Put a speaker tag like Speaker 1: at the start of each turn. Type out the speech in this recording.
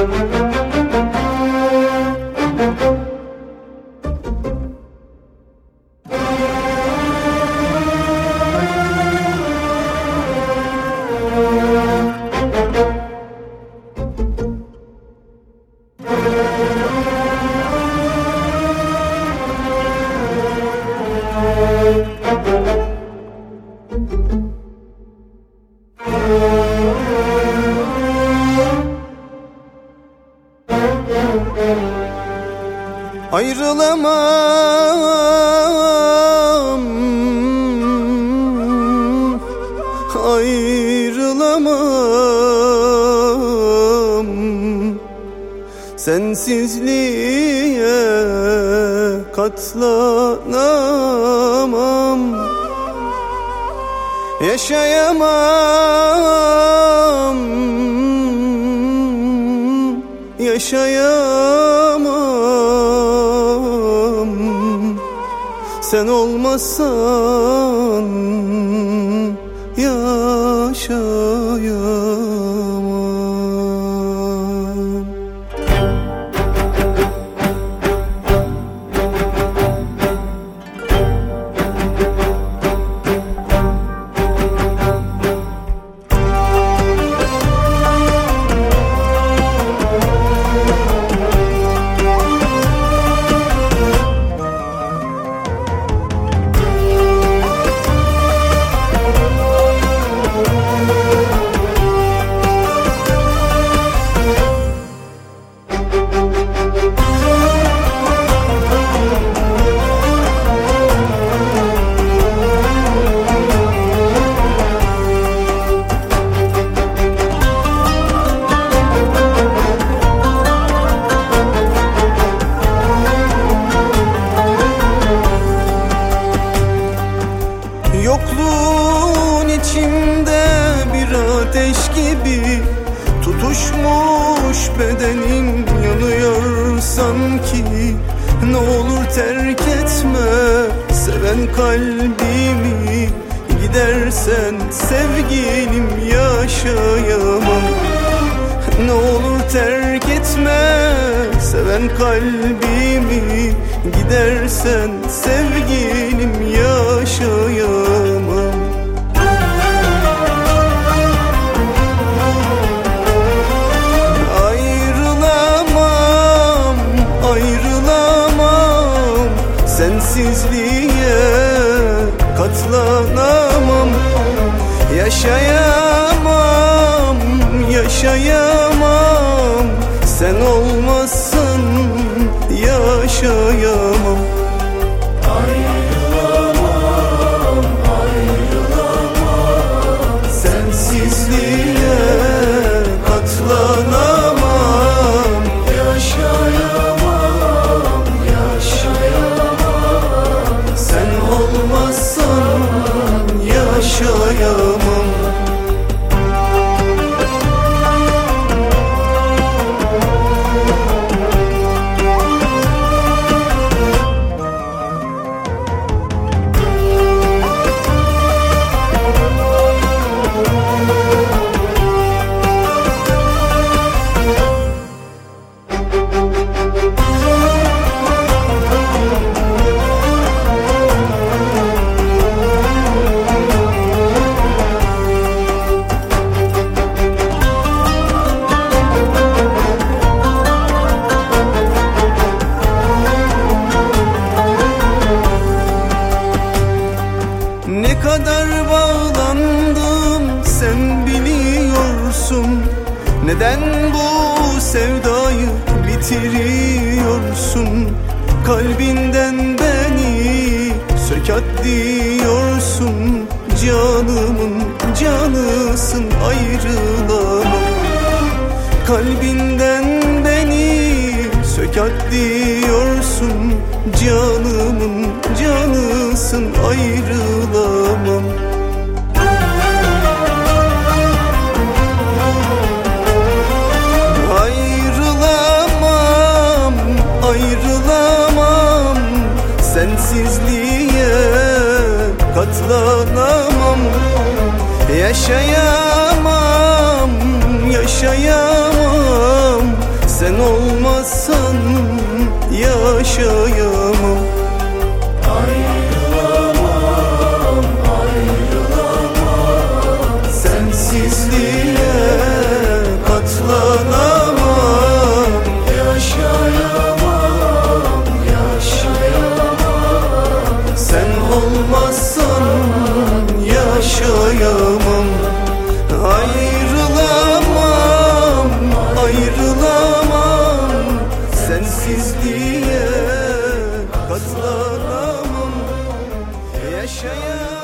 Speaker 1: Ayrılamam, ayrılamam, sensizliğe katlanamam. Yaşayamam, yaşayamam, sen olmazsan yaşayamam. Yokluğun içinde bir ateş gibi tutuşmuş bedenin yanıyor sanki. Ne olur terk etme seven kalbimi, gidersen sevgilim yaşayamam. Ne olur terk etme seven kalbimi, gidersen sevgilim yaşayamam. Ayrılamam, ayrılamam, sensizliğe katlanamam. Yaşayamam, yaşayamam, sen olmazsan yaşayamam.
Speaker 2: Ayrılamam, ayrılamam,
Speaker 1: Sensizliğe katlanamam.
Speaker 2: yaşayamam, yaşayamam,
Speaker 1: Sen olmazsan yaşayamam. Ne kadar bağlandım sen biliyorsun. Neden bu sevdayı bitiriyorsun? Kalbinden beni sök at diyorsun. Canımın canısın, ayrılamam. Kalbinden beni sök at diyorsun. Canımın canısın, ayrılamam. Ayrılamam, ayrılamam, sensizliğe katlanamam. Yaşayamam, yaşayamam, yaşayamam.
Speaker 2: Ayrılamam, ayrılamam.
Speaker 1: Sensizliğe katlanamam.
Speaker 2: Yaşayamam, yaşayamam.
Speaker 1: Sen olmazsan yaşayamam. Ayrılamam, ayrılamam. Sensizliğe katlanamam. Yaşayamam.